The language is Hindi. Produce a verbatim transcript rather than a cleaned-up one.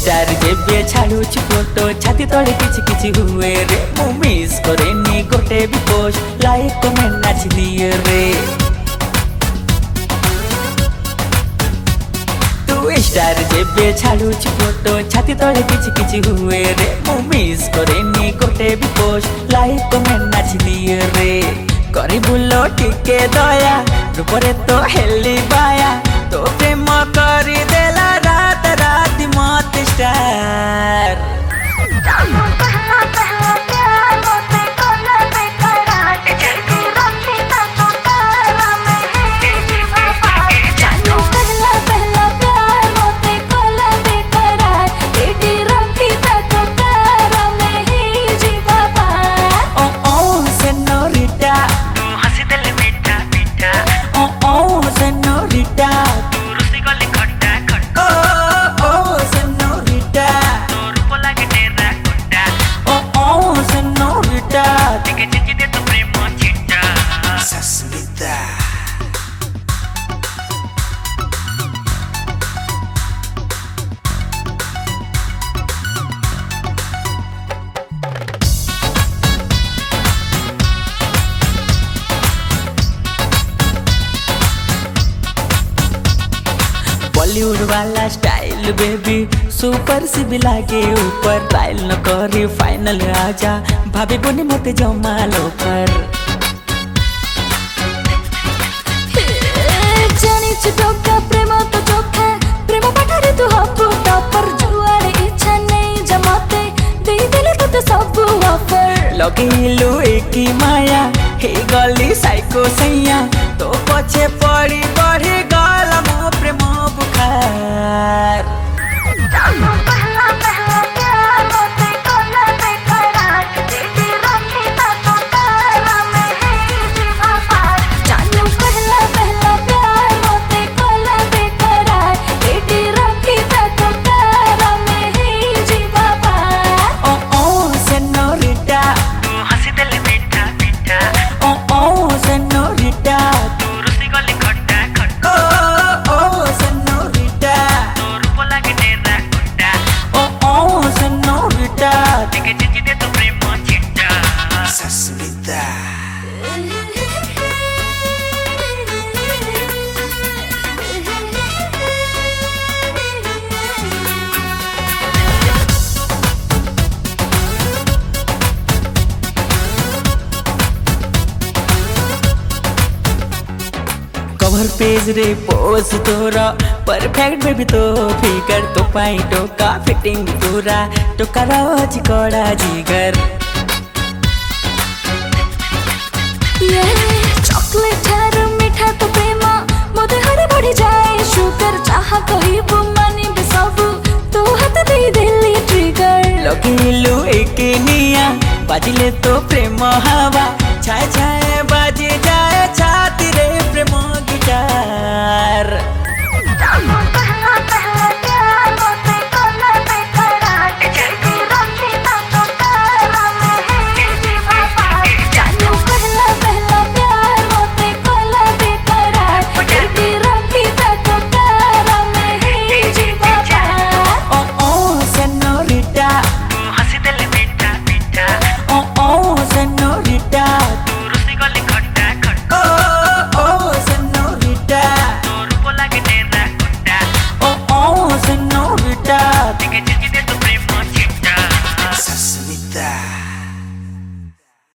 स्टार जेबे छाड़ुछ फोटो छाती तले किछि किछि हुए रे मु मिस करेनी गोटे भी पोस्ट लाइक कमेंट नाच दिए रे स्टार जेबे छाड़ुछ फोटो छाती तले किछि किछि हुए रे मु मिस करेनी गोटे भी पोस्ट लाइक कमेंट नाच दिए रे करी बुलो टिके दया रूपरे तो हेली बाया तो प्रेम करी देला रात रात मत स्टार बॉलीवुड वाला स्टाइल बेबी सुपर सी भी लागे ऊपर ट्रायल न करी फाइनल आजा भाभी बोनी मते जमा लो पर जानी चुटोका प्रेम तो चोखा प्रेम पठारे तू हपु टॉपर जुआड़े इच्छा नहीं जमाते दे देले तो सब ऑफर लगेलु एक माया हे गली साइको सैया तो पछे पड़ी बढ़ी गल मो प्रेम बुखार कवर पेज रे पोज तोरा परफेक्ट बेबी तो फिगर तो पाई टोका फिटिंग पूरा टोका रोज कड़ा जिगर ये चॉकलेट हर मीठा तो प्रेम मोदे हरे बढ़ी जाए शुगर चाह कहिबु मानी बे सब तो हाथ दे देली ट्रिगर लगिलु एक निया बाजिले तो प्रेम हवा छाए छाए बाजे जाए छाती रे प्रेम गिटार